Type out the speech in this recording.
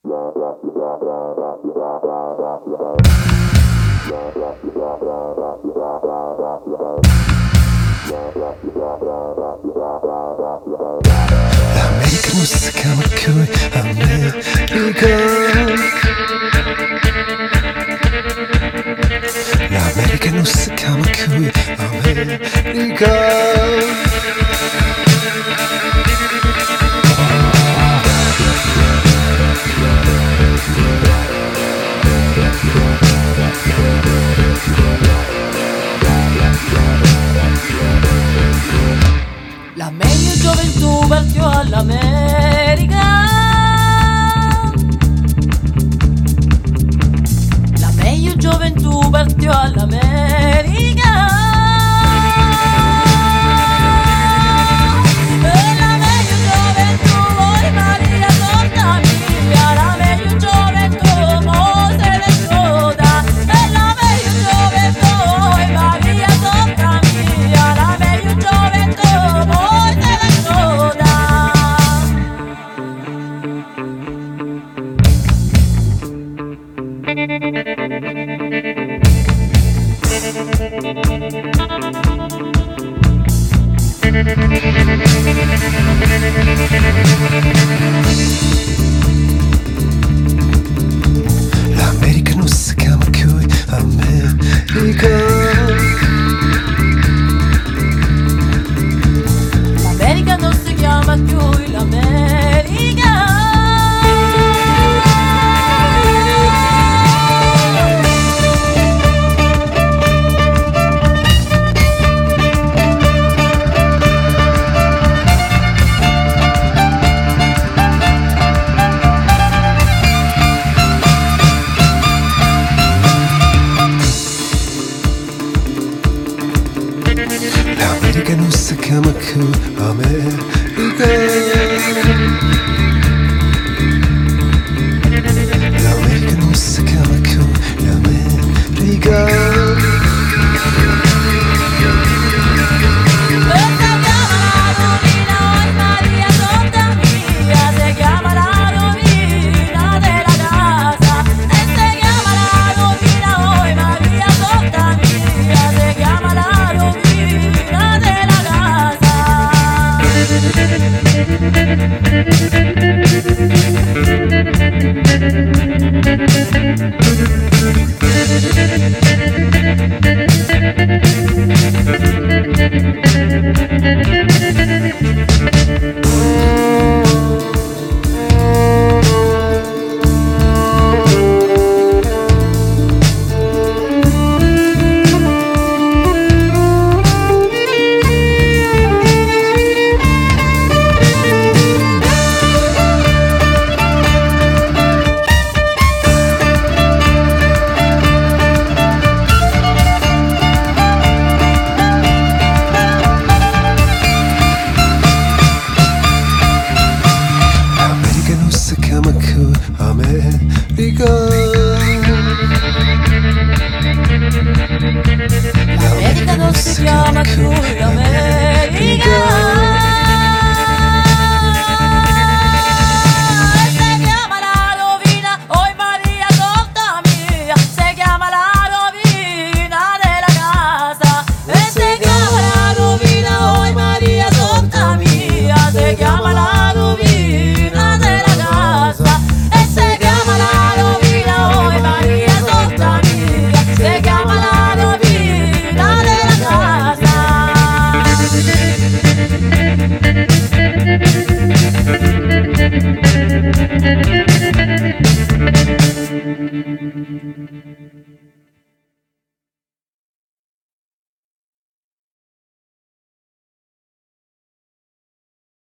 L'America non si chiama più America. L'America non si chiama più America. La meglio gioventù partiò all'America. La meglio gioventù partiò all'America. E la meglio gioventù, oi Maria Santa mia, la meglio gioventù, mo se ne scoda. E la meglio gioventù, oi Maria Santa mia, la meglio gioventù, mo se ne scoda. L'America non si chiama più America. L'America non si chiama più l'America. L'America non si chiama più America. L'America non si chiama più America. L'America non si chiama più l'America. Si chiama la rovina, oi Maria Santa mia, si chiama la rovina della casa. E si chiama la rovina, oi Maria Santa mia, si chiama la rovina della casa. E si chiama la rovina, oi Maria Santa mia, si chiama la rovina della casa.